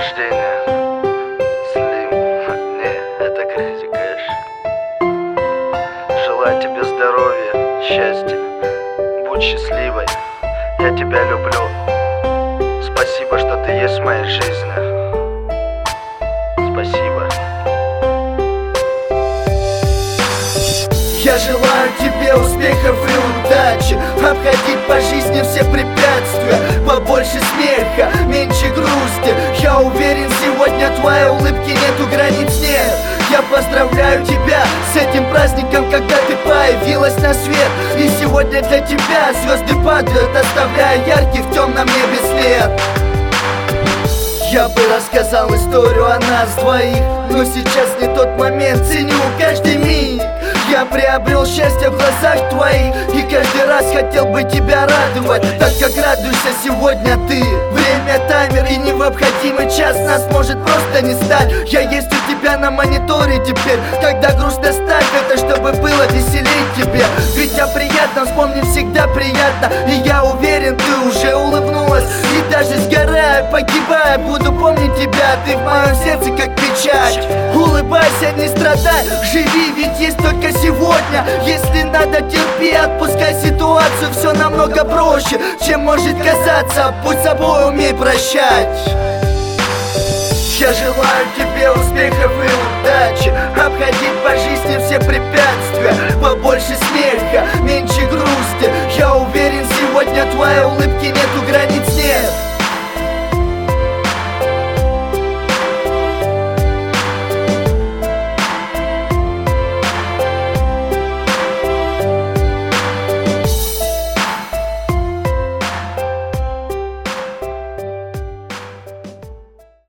рождения. Слим, не, это Crazy Cash. Желаю тебе здоровья, счастья, будь счастливой, я тебя люблю. Спасибо, что ты есть в моей жизни. Спасибо. Я желаю тебе успехов и удачи, обходить по жизни все препятствия, побольше смеха, меньше грусти. Я уверен, сегодня твоей улыбки нету границ, нет. Я поздравляю тебя с этим праздником, когда ты появилась на свет. И сегодня для тебя звезды падают, оставляя яркий в темном небе след. Я бы рассказал историю о нас двоих, но сейчас не тот момент, ценю каждый миг. Я приобрел счастье в глазах твоих и каждый раз хотел бы тебя радовать, так как радуешься сегодня ты. Время таймер и необходимый час нас может просто не стать. Я есть у тебя на мониторе теперь, когда грустно ставь это, чтобы было веселей тебе. Ведь о приятном вспомнить всегда приятно, и я уверен, ты уже улыбнулась. И даже сгорая, погибая, буду помнить тебя, ты в моем сердце как печать. Улыбайся, не страдай, живи, ведь есть только сегодня. Если надо, терпи, отпускай ситуацию, все намного проще, чем может казаться. Будь собой, умей прощать. Я желаю тебе успехов и удачи, обходить по жизни все препятствия, побольше смеха, меньше грусти. Я уверен, сегодня твоей улыбки нету границ, нет.